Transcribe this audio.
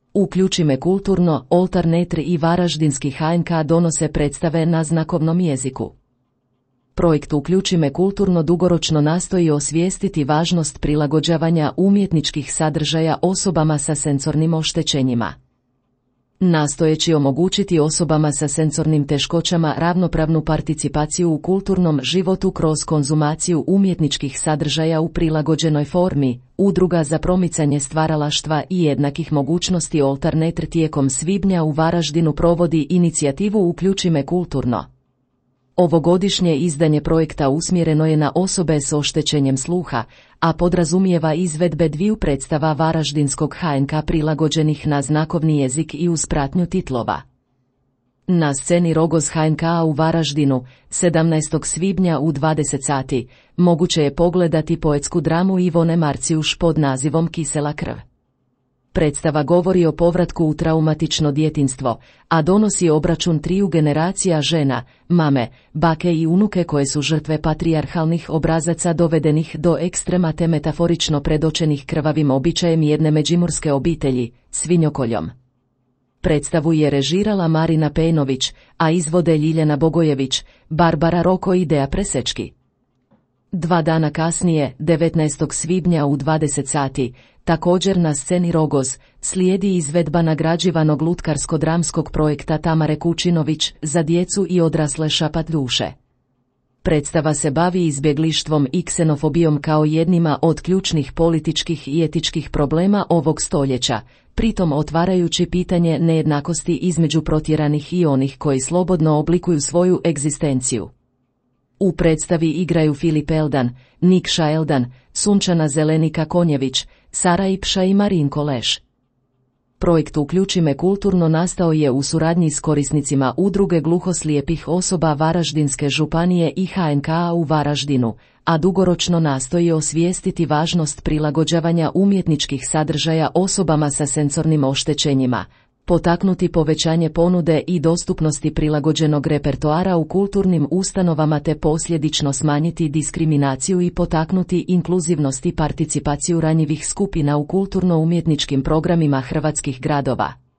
Uključi me kulturno, Oltar Netri i Varaždinski HNK donose predstave na znakovnom jeziku. Projekt Uključi me kulturno dugoročno nastoji osvijestiti važnost prilagođavanja umjetničkih sadržaja osobama sa senzornim oštećenjima. Nastojeći omogućiti osobama sa senzornim teškoćama ravnopravnu participaciju u kulturnom životu kroz konzumaciju umjetničkih sadržaja u prilagođenoj formi, Udruga za promicanje stvaralaštva i jednakih mogućnosti Oltar Netr tijekom svibnja u Varaždinu provodi inicijativu Uključi me kulturno. Ovogodišnje izdanje projekta usmjereno je na osobe s oštećenjem sluha, a podrazumijeva izvedbe dviju predstava Varaždinskog HNK prilagođenih na znakovni jezik i uz pratnju titlova. Na sceni Rogoz HNK u Varaždinu, 17. svibnja u 20 sati, moguće je pogledati poetsku dramu Ivone Marcijuš pod nazivom Kisela krv. Predstava govori o povratku u traumatično djetinjstvo, a donosi obračun triju generacija žena, mame, bake i unuke koje su žrtve patrijarhalnih obrazaca dovedenih do ekstrema te metaforično predočenih krvavim običajem jedne međimurske obitelji, svinjokoljom. Predstavu je režirala Marina Pejnović, a izvode Ljiljana Bogojević, Barbara Roko i Deja Presečki. 2 dana kasnije, 19. svibnja u 20 sati, također na sceni Rogoz, slijedi izvedba nagrađivanog lutkarsko-dramskog projekta Tamare Kučinović za djecu i odrasle Šapat duše. Predstava se bavi izbjeglištvom i ksenofobijom kao jednima od ključnih političkih i etičkih problema ovog stoljeća, pritom otvarajući pitanje nejednakosti između protjeranih i onih koji slobodno oblikuju svoju egzistenciju. U predstavi igraju Filip Eldan, Nikša Eldan, Sunčana Zelenika Konjević, Sara Ipša i Marinko Leš. Projekt Uključi me kulturno nastao je u suradnji s korisnicima Udruge gluhoslijepih osoba Varaždinske županije i HNK u Varaždinu, a dugoročno nastoji osvijestiti važnost prilagođavanja umjetničkih sadržaja osobama sa senzornim oštećenjima, potaknuti povećanje ponude i dostupnosti prilagođenog repertoara u kulturnim ustanovama te posljedično smanjiti diskriminaciju i potaknuti inkluzivnost i participaciju ranjivih skupina u kulturno-umjetničkim programima hrvatskih gradova.